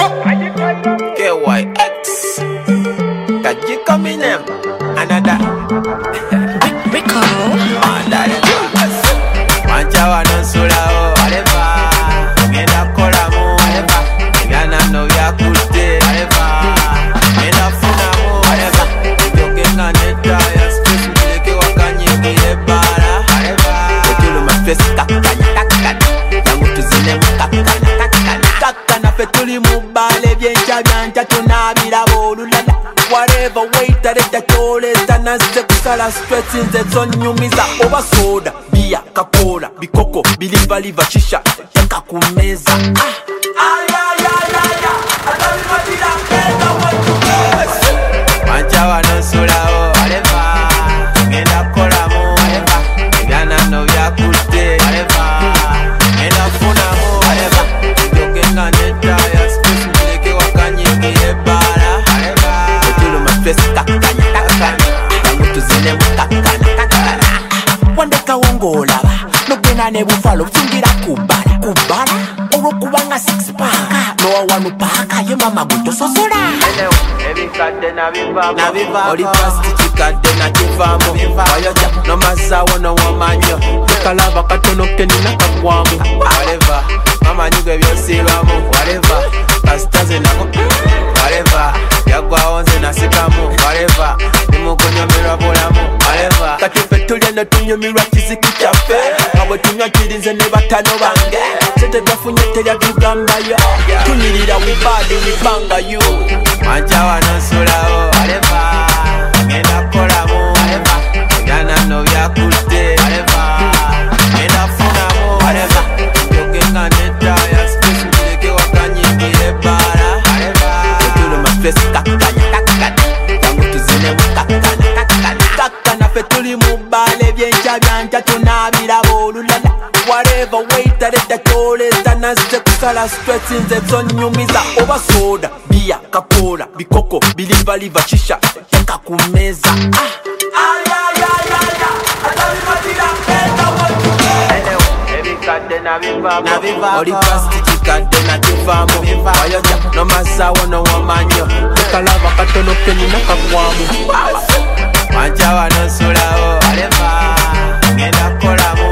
KYX Kajiko Minem Another Rico Manchawa no sulao Whatever Ngenda kolamu Whatever Ngana no yakute Whatever Ngenda funamu Whatever Yogenga neta ya space Mtileke wakanyingi bara Whatever Kutulu mafesi kakanya Yangu tuzine mkakanya Kakana fetuli mubale Vyencha vyanja tunabila bolulala Whatever wait areta kyoleta Naze kusala stress nze zonyumiza Oba soda, bia, kakola, bikoko, biliva shisha Teka kumeza Atalimatila penda watu Manchawa no sulao Whatever Ngenda kolamu Whatever Ngana no yakute Whatever Ngenda funamu Whatever Yogenga neta ya space Mtileke wakanyingi bara Whatever Kutulu mafesi kakanya Yangu tuzine mkakanya Wandeka wongolaba Nogena ne bufalo Fungira kubala Kubanga six pack Noa wanu paka Ye mama guto sosura Ebikade na bivamo Oli pasti chikade na kivamo Wayoja no mazawo no wamanyo Tekalava katono keni na kakwamu Whatever Mama nyuge vyosirwamu Whatever Pastaze nako Whatever Yagwa onze na sikamu Whatever Nimu kunyomirwa bulamu Whatever Katife tulia no tunyomirwa kiziki chafe Mabwe tunywa kirinze ne batano bange Sente gafunye telia tugamba yo Tunyirira wibadi wibanga yo Manchawa no sulao Whatever Ngenda kolamu Whatever Ngana no yakute Whatever Ngenda funamu Whatever Yogenga neta ya space Mtileke wakanyingi bara Whatever Kutulu mafesi kakanya Yangu tuzine mkakanya Kakana fetuli mubale Vyencha vyanja tunabila bolulala Whatever wait areta kyoleta Naze kusala stress nze zonyumiza Oba soda, bia, kakola, bikoko, biliva shisha Teka kumeza Atalimatila penda watu Ebikade na bivamo Oli pasti chikade na kivamo Wayoja no mazawo no wamanyo Tekalava katono keni na kakwamu Manchawa no sulao Whatever Ngenda kolamu